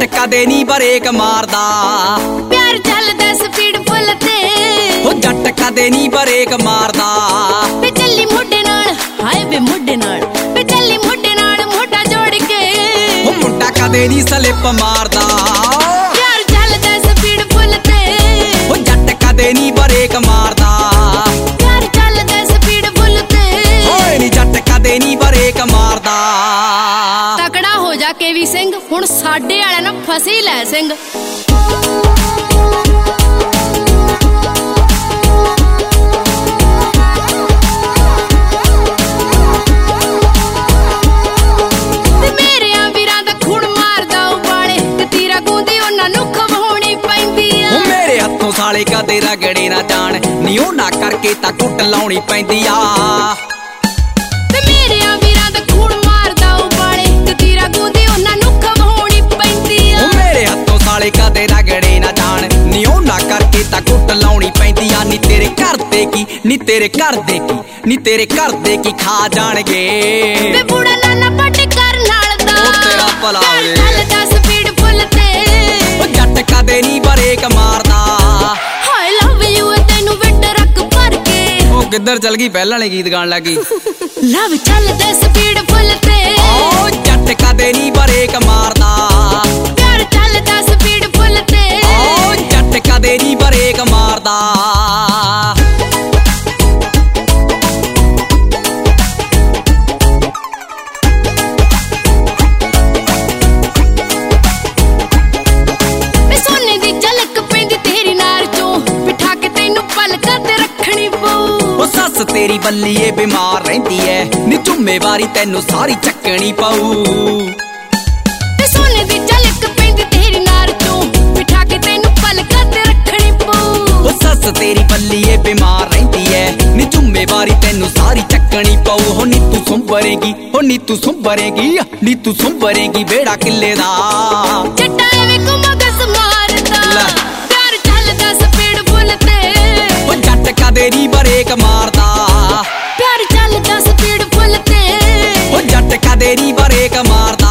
ਕਦੇ ਨੀ ਬ੍ਰੇਕ ਮਾਰਦਾ, ਪਿਆਰ ਚੱਲਦਾ ਸਪੀਡ ਫੁੱਲ ਤੇ। ਉਹ ਜੱਟ ਕਦੇ ਨੀ ਬ੍ਰੇਕ ਮਾਰਦਾ, ਵੇ ਚੱਲੀ ਮੋਢੇ ਨਾਲ, ਹਾਏ ਵੇ ਮੋਢੇ ਨਾਲ, ਵੇ ਚੱਲੀ ਮੋਢੇ ਨਾਲ ਮੋਢਾ ਜੋੜ ਕੇ। ਉਹ ਮੁੰਡਾ ਕਦੇ ਨੀ ਸਲਿੱਪ ਮਾਰਦਾ, ਪਿਆਰ ਚੱਲਦਾ ਸਪੀਡ ਫੁੱਲ ਤੇ। ਉਹ ਜੱਟ ਕਦੇ ਨੀ ਬ੍ਰੇਕ ਮਾਰਦਾ, ਪਿਆਰ ਚੱਲਦਾ ਸਪੀਡ ਫੁੱਲ ਤੇ। ਓਏ ਨੀ ਜੱਟ ਕਦੇ ਨੀ ਬ੍ਰੇਕ ਮਾਰਦਾ। ਤਕੜਾ ਹੋ ਜਾ ਕੇ ਵੀ ਸਿੰਘ, ਹੁਣ ਸਾਡੇ ਵਾਲਿਆਂ ਨਾਲ ਫਸੀ ਲੈ ਸਿੰਘ। ਸਾਲੇ ਕਦੇ ਰਗੜੇ ਨਾ ਜਾਣ ਨੀ ਉਹਨਾਂ ਕਰਕੇ ਤਾਂ ਕੁੱਟ ਲਾਉਣੀ ਪੈਂਦੀ ਆ। ਤੇ ਮੇਰਿਆਂ ਵੀਰਾਂ ਦਾ ਖੂਨ ਮਾਰਦਾ ਉਬਾਲੇ, ਤੇ ਤੀਰਾ ਗੂੰਦੀ ਉਹਨਾਂ ਨੂੰ ਖਵਾਉਣੀ ਪੈਂਦੀ ਆ। ਉਹ ਮੇਰੇ ਹੱਥੋਂ ਸਾਲੇ ਕਦੇ ਰਗੜੇ ਨਾ ਜਾਣ ਨੀ ਉਹਨਾਂ ਕਰਕੇ ਤਾਂ ਕੁੱਟ ਲਾਉਣੀ ਪੈਂਦੀ ਆ। ਨੀ ਤੇਰੇ ਘਰ ਦੇ ਕੀ, ਨੀ ਤੇਰੇ ਘਰ ਦੇ ਕੀ, ਨੀ ਤੇਰੇ ਘਰ ਦੇ ਕੀ ਖਾ ਜਾਣਗੇ। ਵੇ ਬੂੜਾ ਨਾਨਾ ਪੱਟ ਕਰ ਨਾਲ ਦਾ, ਉਹ ਤੇਰਾ ਭਲਾ ਵੇ। ਚੱਲਦਾ ਸਪੀਡ ਫੁੱਲ ਤੇ। ਉਹ ਜੱਟ ਕਦੇ ਨੀ ਬ੍ਰੇਕ ਮਾਰਦਾ, ਕਿੱਧਰ ਚਲ ਗਈ ਪਹਿਲਾਂ ਵਾਲੇ ਗੀਤ ਗਾਣ ਲੱਗੀ। ਲਵ ਚੱਲਦਾ ਸਪੀਡ ਫੁੱਲ ਤੇ। ਓ ਜੱਟ ਕਦੇ ਨੀ ਬ੍ਰੇਕ ਮਾਰਦਾ, ਪਿਆਰ ਚੱਲਦਾ ਸਪੀਡ ਫੁੱਲ ਤੇ। ਓ ਜੱਟ ਕਦੇ ਨੀ ਬ੍ਰੇਕ ਮਾਰਦਾ। ਸੋਨੇ ਦੀ ਝਲਕ ਪੈਂਦੀ ਤੇਰੀ ਨਾਰ ਚੋਂ, ਬਿਠਾ ਕੇ ਤੈਨੂੰ ਪਲਕਾਂ ਤੇ ਰੱਖਣੀ ਪਊ। ਸੱਸ ਤੇਰੀ ਬੱਲੀਏ ਬਿਮਾਰ ਰਹਿੰਦੀ ਐ, ਨੀ ਜ਼ਿੰਮੇਵਾਰੀ ਤੈਨੂੰ ਸਾਰੀ ਚੱਕਣੀ ਪਊ। ਤੇ ਸੋਨੇ ਦੀ ਝਲਕ ਪੈਂਦੀ ਤੇਰੀ ਨਾਰ ਚੋਂ, ਬਿਠਾ ਕੇ ਤੈਨੂੰ ਪਲਕਾਂ ਤੇ ਰੱਖਣੀ ਪਊ। ਉਹ ਸੱਸ ਤੇਰੀ ਬੱਲੀਏ ਬਿਮਾਰ ਰਹਿੰਦੀ ਐ, ਨੀ ਜ਼ਿੰਮੇਵਾਰੀ ਤੈਨੂੰ ਸਾਰੀ ਚੱਕਣੀ ਪਊ। ਹੋ ਨੀ ਤੂੰ ਸੁੰਬਰੇਗੀ, ਹੋ ਨੀ ਤੂੰ ਸੁੰਬਰੇਗੀ, ਨੀ ਤੂੰ ਸੁੰਬਰੇਗੀ ਵਿਹੜਾ ਕਿੱਲੇ ਦਾ। ਜੱਟਾਂ ਐਵੇਂ ਮਗਸ ਮਾਰਦਾ, ਪਿਆਰ ਚੱਲਦਾ ਸਪੀਡ ਫੁੱਲ ਤੇ। ਉਹ ਜੱਟ ਕਦੇ ਨੀ ਬ੍ਰੇਕ ਮਾਰਦਾ, ਪਿਆਰ ਚੱਲਦਾ ਸਪੀਡ ਫੁੱਲ ਤੇ। ਉਹ ਜੱਟ ਕਦੇ ਨੀ ਬ੍ਰੇਕ ਮਾਰਦਾ।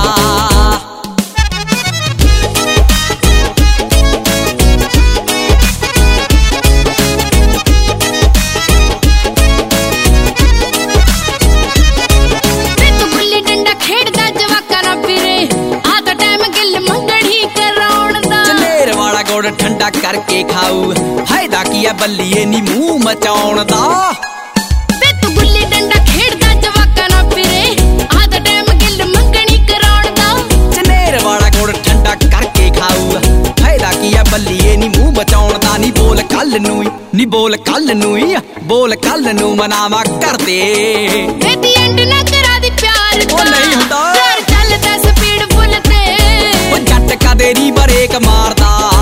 ਵੇ ਤੂੰ ਗੁੱਲੀ ਡੰਡਾ ਖੇਡਦਾ ਜਵਾਕਾਂ ਨਾਲ ਫਿਰੇ, ਆ ਤਾਂ ਟਾਈਮ ਗਿੱਲ ਮੰਗਣੀ ਕਰਾਉਣ ਦਾ। ਚਨੇਰ ਵਾਲਾ ਗੁੜ ਠੰਡਾ ਕਰਕੇ ਖਾਊ, ਫਾਇਦਾ ਕੀ ਐ ਬੱਲੀਏ ਨੀ ਮੂੰਹ ਮਚਾਉਣ ਦਾ। ਵੇ ਤੂੰ ਗੁੱਲੀ ਡੰਡਾ ਖੇਡਦਾ ਜਵਾਕਾਂ ਨਾਲ ਫਿਰੇ, ਆ ਤਾਂ ਟਾਈਮ ਗਿੱਲ ਮੰਗਣੀ ਕਰਾਉਣ ਦਾ। ਚਨੇਰ ਵਾਲਾ ਗੁੜ ਠੰਡਾ ਕਰਕੇ ਖਾਊ, ਫਾਇਦਾ ਕੀ ਐ ਬੱਲੀਏ ਨੀ ਮੂੰਹ ਮਚਾਉਣ ਦਾ। ਨੀ ਬੋਲ ਕੱਲ ਨੂੰ ਈ, ਨੀ ਬੋਲ ਕੱਲ ਨੂੰ ਈ, ਬੋਲ ਕੱਲ ਨੂੰ ਮਨਾਵਾ ਕਰਦੇ। ਵੇ ਦੀ ਐਂਡ ਨਾ ਕਰਾ ਦੀ ਪਿਆਰ ਦਾ, ਉਹ ਨਹੀਂ ਹੁੰਦਾ। ਪਿਆਰ ਚੱਲਦਾ ਸਪੀਡ ਫੁੱਲ ਤੇ। ਉਹ ਜੱਟ ਕਦੇ ਨੀ ਬ੍ਰੇਕ ਮਾਰਦਾ,